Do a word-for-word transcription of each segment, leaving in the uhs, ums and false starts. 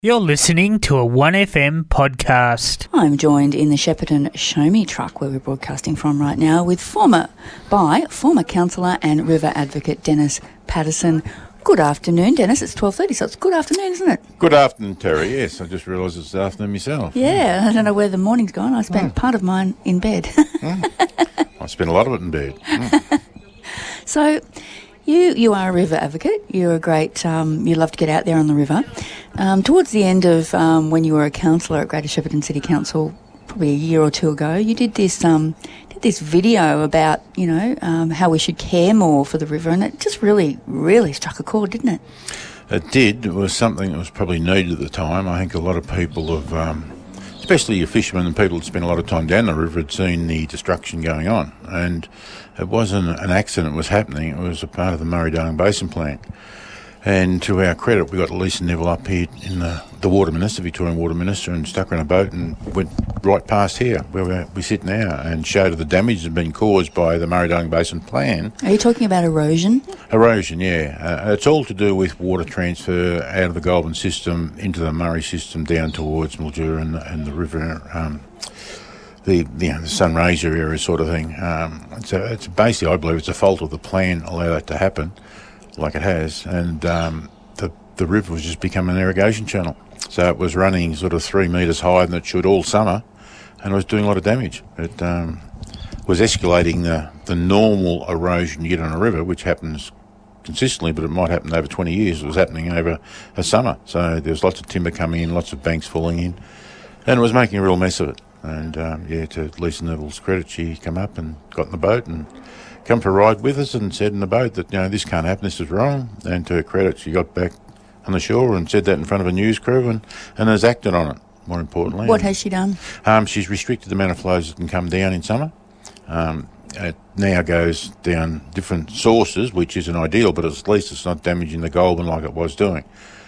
You're listening to a one F M podcast. I'm joined in the Shepparton Show Me truck, where we're broadcasting from right now, with former, by former councillor and river advocate Dennis Patterson. Good afternoon, Dennis. It's twelve thirty, so it's good afternoon, isn't it? Good afternoon, Terry. Yes, I just realised it's the afternoon myself. Yeah, I don't know where the morning's gone. I spent mm. part of mine in bed. mm. I spent a lot of it in bed. Mm. So, you you are a river advocate. You're a great, um, you love to get out there on the river. Um, towards the end of um, when you were a councillor at Greater Shepparton City Council, probably a year or two ago, you did this um, did this video about, you know, um, how we should care more for the river, and it just really, really struck a chord, didn't it? It did. It was something that was probably needed at the time. I think a lot of people have, um, especially your fishermen and people that spend a lot of time down the river, had seen the destruction going on, and it wasn't an accident was happening. It was a part of the Murray-Darling Basin Plan. And to our credit, we got Lisa Neville up here in the, the Water Minister, Victorian Water Minister, and stuck her in a boat and went right past here, where we, we sit now, and showed her the damage that had been caused by the Murray-Darling Basin Plan. Are you talking about erosion? Erosion, yeah. Uh, it's all to do with water transfer out of the Goulburn system into the Murray system down towards Mildura and, and the river, um, the, the, you know, the Sunraysia area sort of thing. Um, it's, a, it's basically, I believe, it's a fault of the plan allow that to happen, like it has, and um, the the river was just becoming an irrigation channel. So it was running sort of three metres higher than it should all summer, and it was doing a lot of damage. It um, was escalating the, the normal erosion you get on a river, which happens consistently, but it might happen over twenty years. It was happening over a summer. So there was lots of timber coming in, lots of banks falling in, and it was making a real mess of it. And um, yeah, to Lisa Neville's credit, she came up and got in the boat and come for a ride with us and said in the boat that, you know, this can't happen, this is wrong. And to her credit, she got back on the shore and said that in front of a news crew and, and has acted on it, more importantly. What has she done? Um, she's restricted the amount of flows that can come down in summer. Um, it now goes down different sources, which isn't ideal, but at least it's not damaging the Goulburn like it was doing.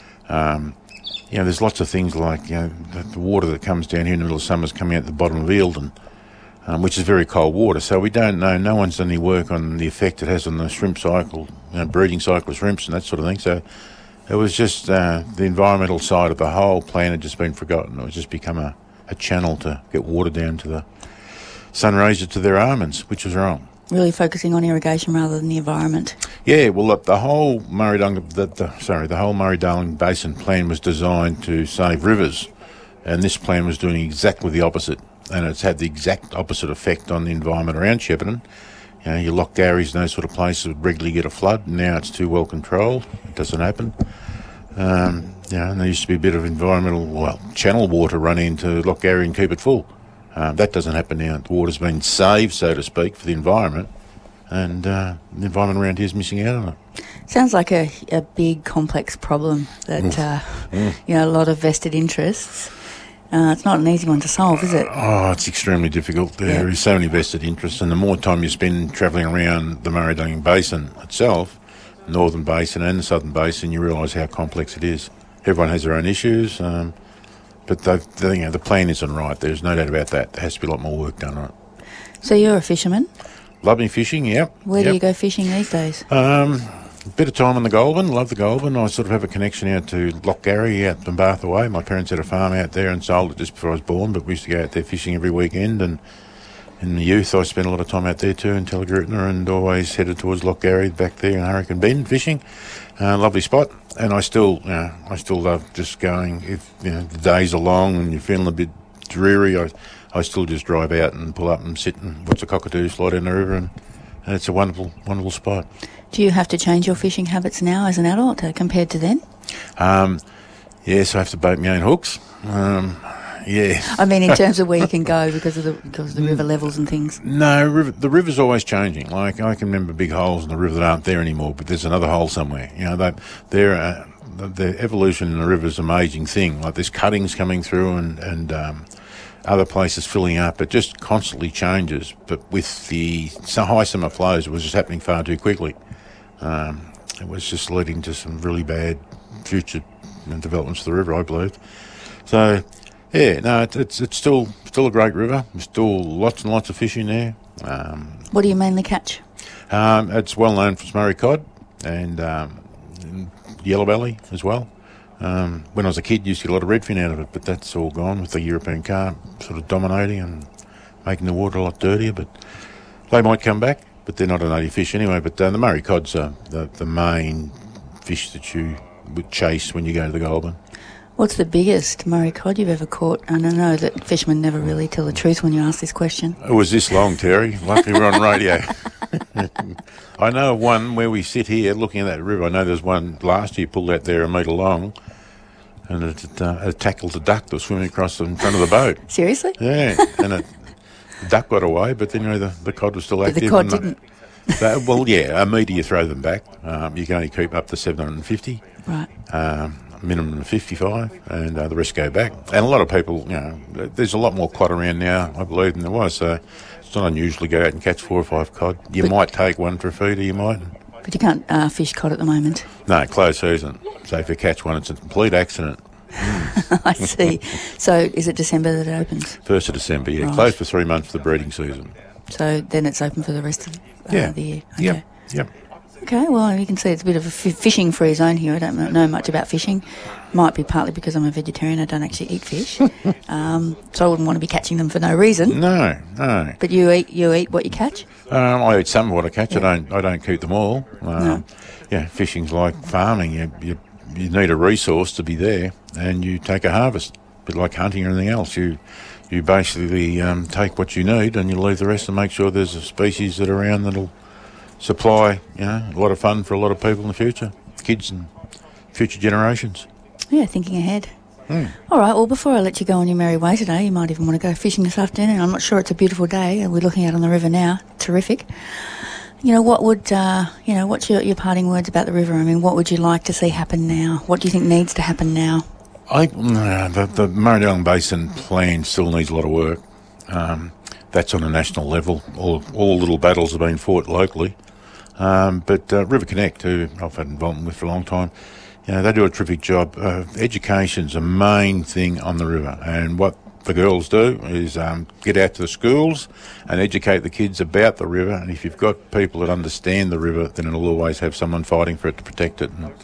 Um, you know, there's lots of things like, you know, the, the water that comes down here in the middle of summer is coming out the bottom of Eildon, Um, which is very cold water. So we don't know, no one's done any work on the effect it has on the shrimp cycle, you know, breeding cycle of shrimps and that sort of thing. So it was just uh, the environmental side of the whole plan had just been forgotten. It was just become a, a channel to get water down to the Sunraysia to their almonds, which was wrong. Really focusing on irrigation rather than the environment. Yeah, well, the, the whole Murray-Darling, the, the, sorry, the whole Murray-Darling Basin Plan was designed to save rivers, and this plan was doing exactly the opposite. And it's had the exact opposite effect on the environment around Shepparton. You know, your Loch Garrys and those sort of places would regularly get a flood. Now it's too well controlled. It doesn't happen. Um, you know, and there used to be a bit of environmental, well, channel water running into Loch Garry and keep it full. Um, that doesn't happen now. The water's been saved, so to speak, for the environment, and uh, the environment around here is missing out on it. Sounds like a, a big, complex problem that, uh, mm. you know, a lot of vested interests. Uh, it's not an easy one to solve, is it? Oh, it's extremely difficult. There yeah. is so many vested interests, and the more time you spend travelling around the Murray-Darling Basin itself, Northern Basin and the Southern Basin, you realise how complex it is. Everyone has their own issues, um, but the, the, you know, the plan isn't right. There's no doubt about that. There has to be a lot more work done on it. So you're a fisherman? Love me fishing, yep. Where yep. do you go fishing these days? Um... A bit of time in the Goulburn, love the Goulburn. I sort of have a connection out to Loch Garry out from Bath Way. My parents had a farm out there and sold it just before I was born, but we used to go out there fishing every weekend, and in the youth I spent a lot of time out there too in Telegrutna, and always headed towards Loch Garry back there in Hurricane Bend fishing. Uh, lovely spot, and I still, you know, I still love just going. If you know the days are long and you're feeling a bit dreary, I, I still just drive out and pull up and sit and watch the cockatoos fly down the river, and, and it's a wonderful, wonderful spot. Do you have to change your fishing habits now as an adult uh, compared to then? Um, yes, I have to bait my own hooks. Um, yeah. I mean, in terms of where you can go because of the because of the river levels and things. No, river, the river's always changing. Like I can remember big holes in the river that aren't there anymore, but there's another hole somewhere. You know, they, they're uh, the, the evolution in the river is an amazing thing. Like there's cuttings coming through and and um, other places filling up. It just constantly changes. But with the high summer flows, it was just happening far too quickly. Um, it was just leading to some really bad future developments of the river, I believe. So, yeah, no, it, it's it's still still a great river. There's still lots and lots of fishing there. Um, what do you mainly catch? Um, it's well known for its Murray cod and um, yellow belly as well. Um, when I was a kid, used to get a lot of redfin out of it, but that's all gone with the European carp sort of dominating and making the water a lot dirtier. But they might come back, but they're not a native fish anyway. But uh, the Murray cod's uh, the, the main fish that you would chase when you go to the Goulburn. What's the biggest Murray cod you've ever caught? And I know that fishermen never really tell the truth when you ask this question. It was this long, Terry. Luckily we're on radio. I know of one where we sit here looking at that river. I know there's one last year pulled out there a metre long, and it, it, uh, it tackled a duck that was swimming across in front of the boat. Seriously? Yeah, and it, the duck got away, but then you know the, the cod was still But active. the cod and didn't. The, well, yeah, a metre you throw them back. Um, you can only keep up to seven hundred fifty. Right. Um, minimum of fifty-five, and uh, the rest go back. And a lot of people, you know, there's a lot more cod around now, I believe, than there was. So it's not unusual to go out and catch four or five cod. You But- might take one for a feeder, you might. But you can't uh, fish cod at the moment. No, closed season. So if you catch one, it's a complete accident. I see. So is it December that it opens? First of December, yeah. Right. Closed for three months for the breeding season. So then it's open for the rest of uh, Yeah. the year? Okay. Yep, yep. Okay, well, you can see it's a bit of a f- fishing-free zone here. I don't know much about fishing. Might be partly because I'm a vegetarian. I don't actually eat fish. um, so I wouldn't want to be catching them for no reason. No, no. But you eat you eat what you catch? Um, I eat some of what I catch. I don't. I don't keep them all. Um, No. Yeah, fishing's like farming. You, you you need a resource to be there, and you take a harvest. A bit like hunting or anything else. You you basically um, take what you need, and you leave the rest, and make sure there's a species that are around that'll supply, you know, a lot of fun for a lot of people in the future, kids and future generations. Yeah, thinking ahead. Mm. All right, well, before I let you go on your merry way today, you might even want to go fishing this afternoon. I'm not sure it's a beautiful day. We're looking out on the river now. Terrific. You know, what would, uh, you know, what's your, your parting words about the river? I mean, what would you like to see happen now? What do you think needs to happen now? I, uh, the, the Murray-Darling Basin plan still needs a lot of work. Um, that's on a national level. All, all little battles have been fought locally. Um, but uh, River Connect, who I've had involvement with for a long time, you know, they do a terrific job. Uh, education's a main thing on the river, and what the girls do is um, get out to the schools and educate the kids about the river. And if you've got people that understand the river, then it'll always have someone fighting for it to protect it and,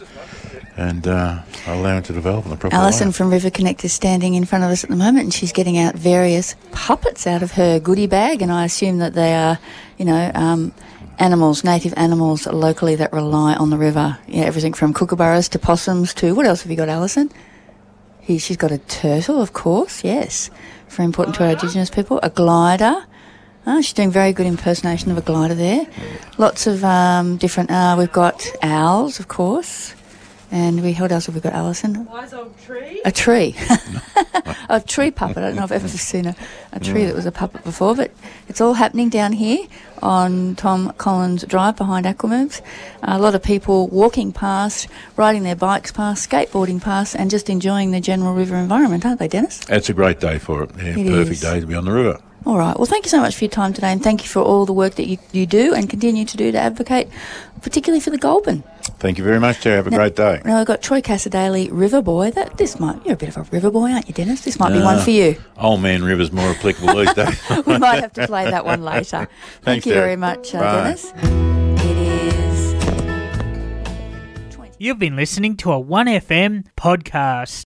and uh, allow it to develop in the proper Alison way. from River Connect is standing in front of us at the moment, and she's getting out various puppets out of her goodie bag, and I assume that they are, you know, um, animals, native animals locally that rely on the river. Yeah, everything from kookaburras to possums to, what else have you got, Alison? He, she's got a turtle, of course, yes, very important to our Indigenous people. A glider. Oh, she's doing very good impersonation of a glider there. Lots of um, different, uh, we've got owls, of course. And we, what else have we got, Alison? Wise old tree. A tree. A tree puppet. I don't know if I've ever seen a, a tree that was a puppet before, but it's all happening down here on Tom Collins Drive behind Aquamoves. A lot of people walking past, riding their bikes past, skateboarding past, and just enjoying the general river environment, aren't they, Dennis? It's a great day for it. Yeah, It perfect is. day to be on the river. All right. Well, thank you so much for your time today, and thank you for all the work that you, you do and continue to do to advocate, particularly for the Goulburn. Thank you very much, Terry. Have a Now- great day. Now, I've got Troy Cassadaley, River Boy. That this might you're a bit of a river boy, aren't you, Dennis? This might be one Uh, for you. Old Man River's more applicable these days. We might have to play that one later. Thank Thanks, you Derek. very much, uh, Bye. Dennis. It is. You've been listening to a one F M podcast.